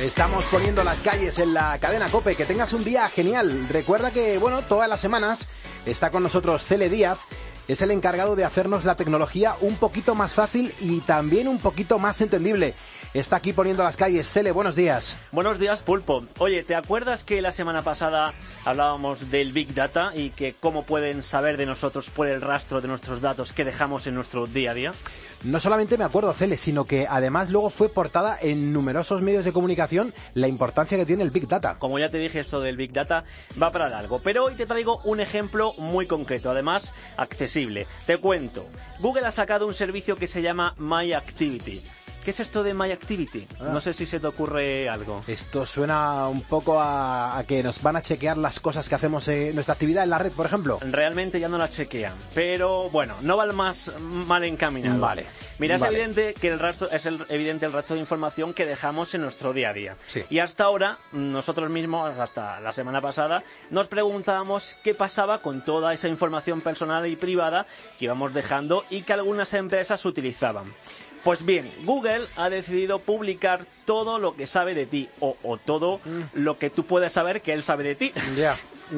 Estamos poniendo las calles en la cadena COPE. Que tengas un día genial. Recuerda que, bueno, todas las semanas está con nosotros Cele Díaz. Es el encargado de hacernos la tecnología un poquito más fácil y también un poquito más entendible. Está aquí poniendo las calles. Cele, buenos días. Buenos días, Pulpo. Oye, ¿te acuerdas que la semana pasada hablábamos del Big Data y que cómo pueden saber de nosotros por el rastro de nuestros datos que dejamos en nuestro día a día? No solamente me acuerdo, Cele, sino que además luego fue portada en numerosos medios de comunicación la importancia que tiene el Big Data. Como ya te dije, esto del Big Data va para largo, pero hoy te traigo un ejemplo muy concreto, además accesible. Te cuento, Google ha sacado un servicio que se llama My Activity. ¿Qué es esto de My Activity? No sé si se te ocurre algo. Esto suena un poco a que nos van a chequear las cosas que hacemos, nuestra actividad en la red, por ejemplo. Realmente ya no la chequean, pero bueno, no va más mal encaminado. Vale. Mira, es vale. evidente que el rastro de información que dejamos en nuestro día a día. Sí. Y hasta ahora, nosotros mismos, hasta la semana pasada, nos preguntábamos qué pasaba con toda esa información personal y privada que íbamos dejando y que algunas empresas utilizaban. Pues bien, Google ha decidido publicar todo lo que sabe de ti, o todo lo que tú puedes saber que él sabe de ti. Ya.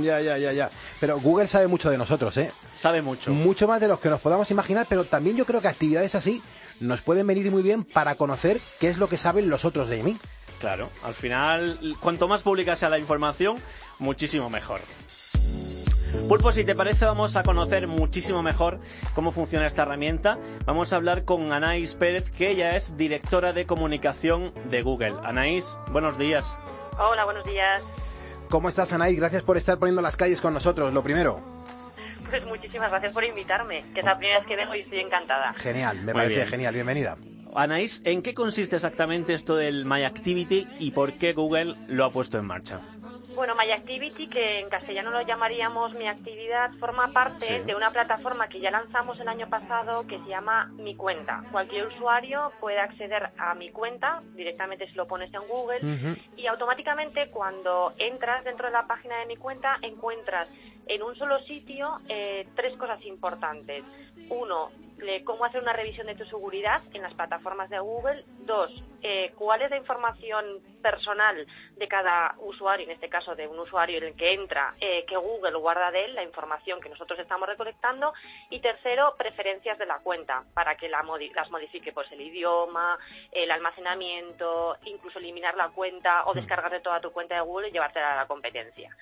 Pero Google sabe mucho de nosotros, ¿eh? Sabe mucho. Mucho más de lo que nos podamos imaginar, pero también yo creo que actividades así nos pueden venir muy bien para conocer qué es lo que saben los otros de mí. Claro, al final, cuanto más pública sea la información, muchísimo mejor. Pulpo, si te parece, vamos a conocer muchísimo mejor cómo funciona esta herramienta. Vamos a hablar con Anaís Pérez, que ella es directora de comunicación de Google. Anaís, buenos días. Hola, buenos días. ¿Cómo estás, Anaís? Gracias por estar poniendo las calles con nosotros, lo primero. Pues muchísimas gracias por invitarme, que es la primera vez que vengo y estoy encantada. Genial, me Muy parece bien. genial, bienvenida. Anaís, ¿en qué consiste exactamente esto del My Activity y por qué Google lo ha puesto en marcha? Bueno, My Activity, que en castellano lo llamaríamos Mi Actividad, forma parte de una plataforma que ya lanzamos el año pasado que se llama Mi Cuenta. Cualquier usuario puede acceder a Mi Cuenta, directamente si lo pones en Google, y automáticamente cuando entras dentro de la página de Mi Cuenta encuentras en un solo sitio tres cosas importantes. Uno, cómo hacer una revisión de tu seguridad en las plataformas de Google. Dos, cuál es la información personal de cada usuario, en este caso de un usuario en el que entra, que Google guarda de él, la información que nosotros estamos recolectando. Y tercero, preferencias de la cuenta, para que las modifique, pues el idioma, el almacenamiento, incluso eliminar la cuenta o descargarte toda tu cuenta de Google y llevártela a la competencia.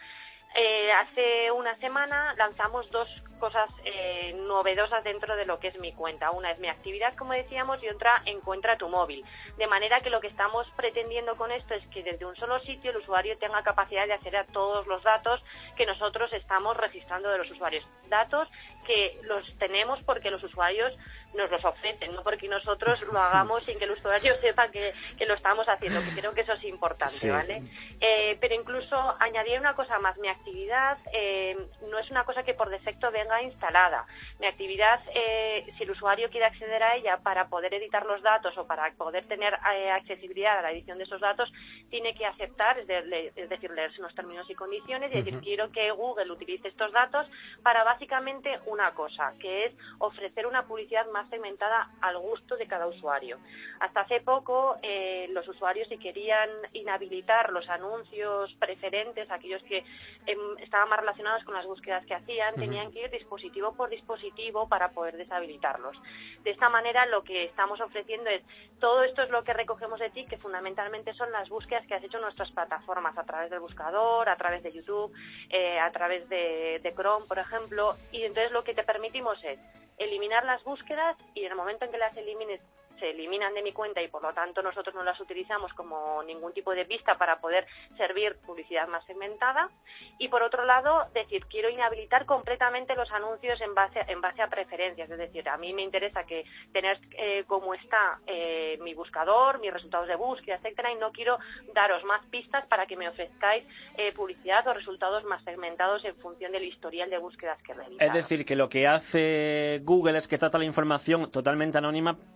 Hace una semana lanzamos dos cosas novedosas dentro de lo que es Mi Cuenta. Una es Mi Actividad, como decíamos, y otra Encuentra tu móvil. De manera que lo que estamos pretendiendo con esto es que desde un solo sitio el usuario tenga capacidad de acceder a todos los datos que nosotros estamos registrando de los usuarios. Datos que los tenemos porque los usuarios nos los ofrecen, no porque nosotros lo hagamos sin que el usuario sepa que lo estamos haciendo, que creo que eso es importante, sí. ¿vale? Pero incluso añadir una cosa más, Mi Actividad no es una cosa que por defecto venga instalada. Mi Actividad, si el usuario quiere acceder a ella para poder editar los datos o para poder tener accesibilidad a la edición de esos datos, tiene que aceptar, es decir, leerse unos términos y condiciones y decir, quiero que Google utilice estos datos para básicamente una cosa, que es ofrecer una publicidad más segmentada al gusto de cada usuario. Hasta hace poco, los usuarios, si querían inhabilitar los anuncios preferentes, aquellos que estaban más relacionados con las búsquedas que hacían, tenían que ir dispositivo por dispositivo para poder deshabilitarlos. De esta manera, lo que estamos ofreciendo es, todo esto es lo que recogemos de ti, que fundamentalmente son las búsquedas que has hecho en nuestras plataformas, a través del buscador, a través de YouTube, a través de Chrome, por ejemplo, y entonces lo que te permitimos es eliminar las búsquedas y en el momento en que las elimines se eliminan de Mi Cuenta y por lo tanto nosotros no las utilizamos como ningún tipo de pista para poder servir publicidad más segmentada. Y por otro lado, decir, quiero inhabilitar completamente los anuncios en base a preferencias, es decir, a mí me interesa que tener como está mi buscador, mis resultados de búsqueda, etcétera, y no quiero daros más pistas para que me ofrezcáis publicidad o resultados más segmentados en función del historial de búsquedas que realizan. Es decir, que lo que hace Google es que trata la información totalmente anónima con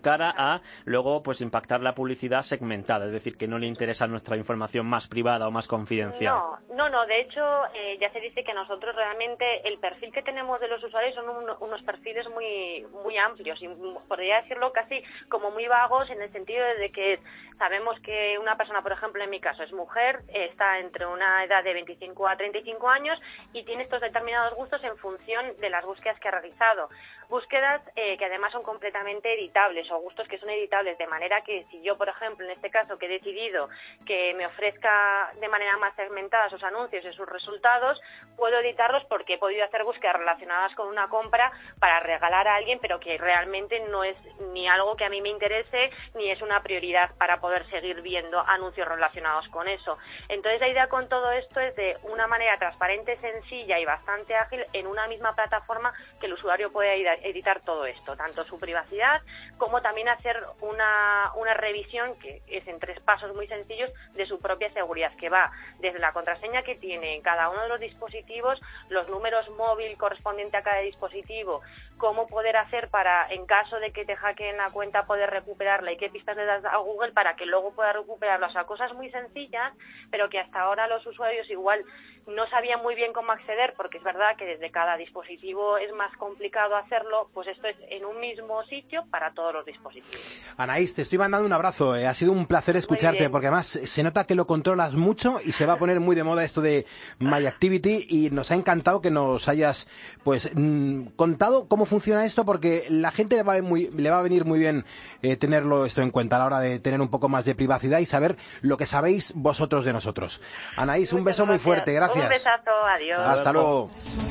cara a luego pues impactar la publicidad segmentada, es decir, que no le interesa nuestra información más privada o más confidencial. No, de hecho ya se dice que nosotros realmente el perfil que tenemos de los usuarios son unos perfiles muy amplios y podría decirlo casi como muy vagos, en el sentido de que sabemos que una persona, por ejemplo, en mi caso es mujer, está entre una edad de 25 a 35 años y tiene estos determinados gustos en función de las búsquedas que ha realizado. Búsquedas que además son completamente editables o gustos que son editables, de manera que si yo, por ejemplo, en este caso que he decidido que me ofrezca de manera más segmentada sus anuncios y sus resultados, puedo editarlos porque he podido hacer búsquedas relacionadas con una compra para regalar a alguien, pero que realmente no es ni algo que a mí me interese ni es una prioridad para poder seguir viendo anuncios relacionados con eso. Entonces la idea con todo esto es de una manera transparente, sencilla y bastante ágil en una misma plataforma que el usuario pueda editar todo esto, tanto su privacidad como también hacer una revisión que es en 3 pasos muy sencillos de su propia seguridad, que va desde la contraseña que tiene en cada uno de los dispositivos, los números móvil correspondientes a cada dispositivo, cómo poder hacer para, en caso de que te hackeen la cuenta, poder recuperarla y qué pistas le das a Google para que luego pueda recuperarla. O sea, cosas muy sencillas, pero que hasta ahora los usuarios igual no sabían muy bien cómo acceder, porque es verdad que desde cada dispositivo es más complicado hacerlo, pues esto es en un mismo sitio para todos los dispositivos. Anaís, te estoy mandando un abrazo, ha sido un placer escucharte, porque además se nota que lo controlas mucho y se va a poner muy de moda esto de My Activity, y nos ha encantado que nos hayas pues contado cómo funciona esto, porque la gente le va a venir muy bien tenerlo esto en cuenta a la hora de tener un poco más de privacidad y saber lo que sabéis vosotros de nosotros. Anaís, un beso muy fuerte, gracias. Un besazo, adiós. Hasta luego.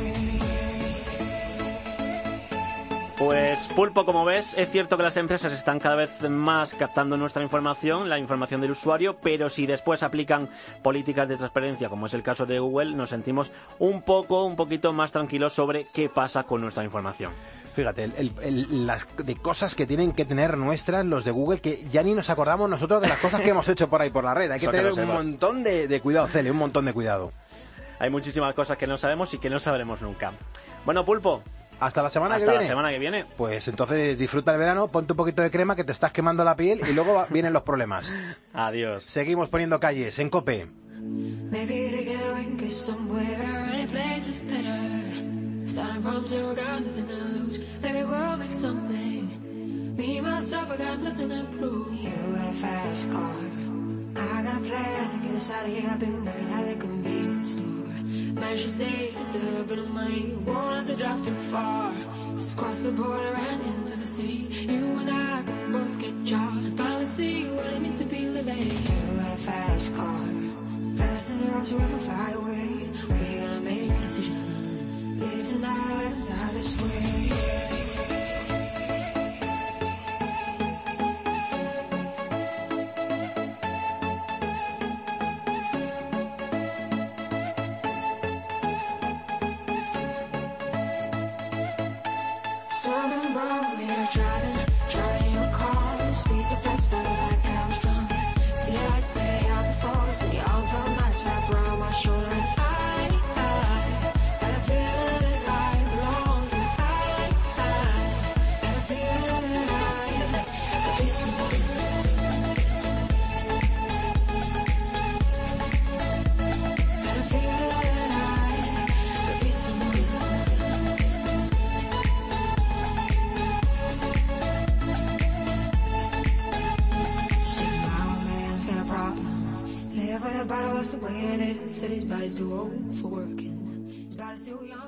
Pues Pulpo, como ves, es cierto que las empresas están cada vez más captando nuestra información, la información del usuario, pero si después aplican políticas de transparencia, como es el caso de Google, nos sentimos un poquito más tranquilos sobre qué pasa con nuestra información. Fíjate, las de cosas que tienen que tener nuestras los de Google, que ya ni nos acordamos nosotros de las cosas que hemos hecho por ahí por la red. Hay que tener un montón de cuidado, Cele, un montón de cuidado. Hay muchísimas cosas que no sabemos y que no sabremos nunca. Bueno, Pulpo, hasta la semana que viene. Pues entonces disfruta el verano, ponte un poquito de crema que te estás quemando la piel y luego vienen los problemas. Adiós. Seguimos poniendo calles en COPE. Managed to save just a little bit of money, won't have to drive too far. Just cross the border and into the city. You and I can both get jobs, finally see what it means to be living. You got a fast car, fast enough to ever fly away. When you gonna make a decision? Live tonight and die this way. But the way it is, said his body's too old for working. His body's too young.